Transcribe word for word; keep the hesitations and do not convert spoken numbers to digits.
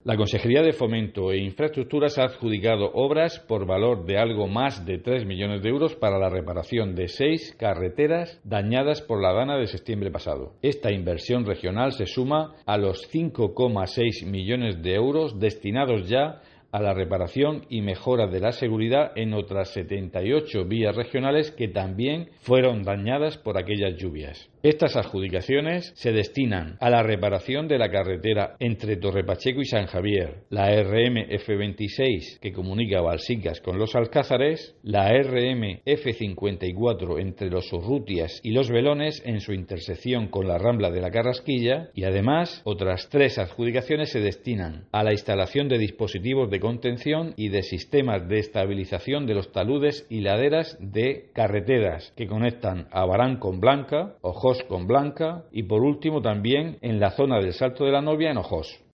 La Consejería de Fomento e Infraestructuras ha adjudicado obras por valor de algo más de tres millones de euros para la reparación de seis carreteras dañadas por la dana de septiembre pasado. Esta inversión regional se suma a los cinco coma seis millones de euros destinados ya a la reparación y mejora de la seguridad en otras setenta y ocho vías regionales que también fueron dañadas por aquellas lluvias. Estas adjudicaciones se destinan a la reparación de la carretera entre Torrepacheco y San Javier, la R M F veintiséis que comunica Balsicas con Los Alcázares, la R M F cincuenta y cuatro entre Los Urrutias y Los Velones en su intersección con la Rambla de la Carrasquilla, y además otras tres adjudicaciones se destinan a la instalación de dispositivos de contención y de sistemas de estabilización de los taludes y laderas de carreteras que conectan a Barán con Blanca, Ojos con Blanca y por último también en la zona del Salto de la Novia en Ojos.